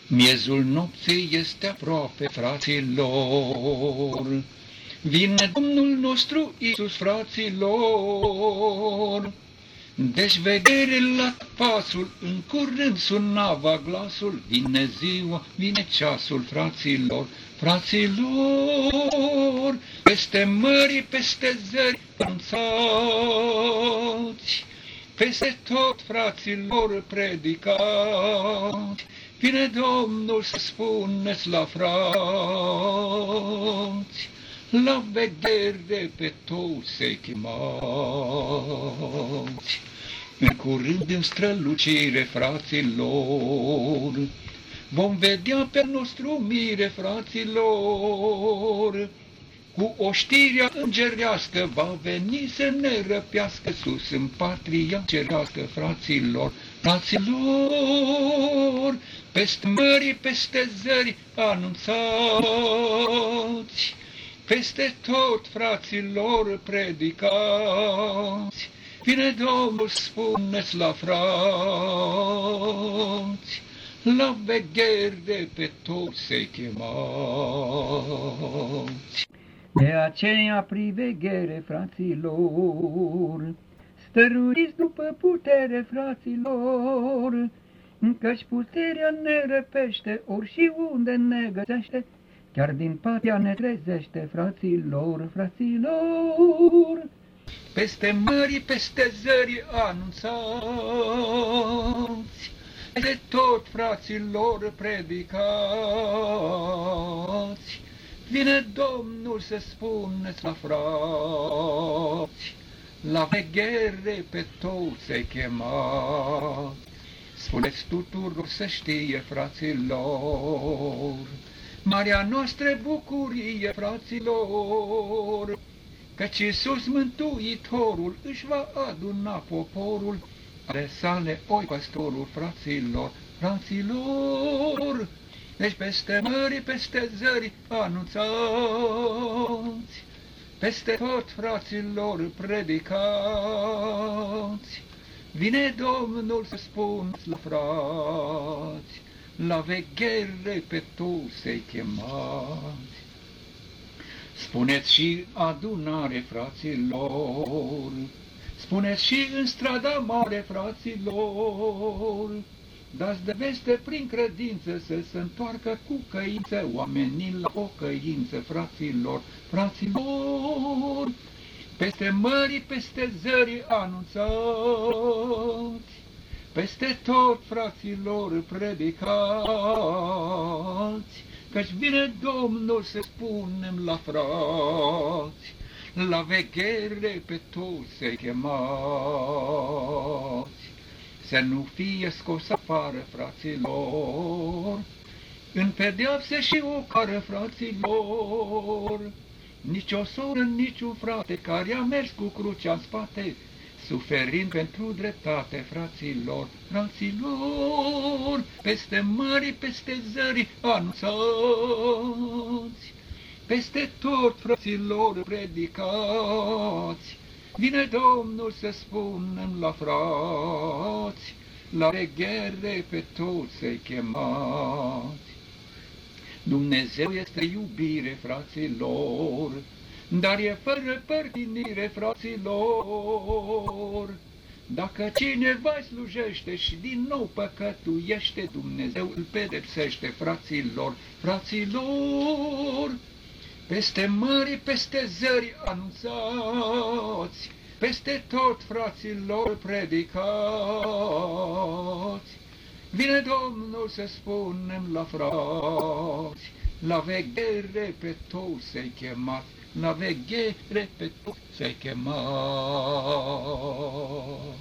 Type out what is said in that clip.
Miezul nopții este aproape, fraților. Vine Domnul nostru Iisus, fraților. Deci veghere la pasul, în curând sunava glasul, vine ziua, vine ceasul, fraților, fraților. Peste mări, peste zări, anunțați, peste tot, fraților, predicați. Vine Domnul să spuneți la frați, la veghere pe toți să-i chemați. În curând, în strălucire, fraților, vom vedea pe nostru mire, fraților. Cu oștirea îngerească va veni să ne răpească sus în patria cerească, fraților, fraților. Peste mări, peste zări, anunțați, peste tot, fraților, predicați. Vine Domnul, spuneți la frați, la veghere pe toți să-i chemați. De aceea priveghere, fraților, stăruiți după putere, fraților, căci puterea ne răpește ori și unde ne găsește, chiar din patria ne trezește, fraților, fraților. Peste mări, peste zări anunțați, de tot, fraților, predicați. Vine Domnul să spuneți la frați, la veghere pe toți să-i chemați. Spuneți tuturor să știe, fraților, marea noastră bucurie, fraților, căci Iisus Mântuitorul își va aduna poporul, ale sale oi păstorul, fraților, fraților. Deci peste mări, peste zări anunțați, peste tot, fraților, predicați. Vine Domnul să spuneți la frați, la veghere pe toți să-i chemați. Spuneți și adunare, fraților, spuneți și în strada mare, fraților, dați de veste prin credință să se întoarcă cu căință oamenii la o căință, fraților, fraților. Peste mări, peste zări anunțați, peste tot, fraților, predicați, căci vine Domnul să spunem la frați, la veghere pe toți să-i chemați. Să nu fie scos afară, fraților, în pedeapse și o cară, fraților, nici o soră, nici un frate care a mers cu crucea în spate, suferind pentru dreptate, fraților, fraților. Peste mări, peste zări anunțați, peste tot, fraților, predicați. Vine Domnul să spunem la frați, la veghere pe toți să-i chemați. Dumnezeu este iubire, fraților, dar e fără părtinire, fraților. Dacă cineva slujește și din nou păcătuiește, Dumnezeu îl pedepsește, fraților, fraților. Peste mări, peste zări anunțați, peste tot, fraților, predicați. Vine Domnul să spunem la frați, la veghere pe toți să-i chemați, la veghere pe toți să-i chemați.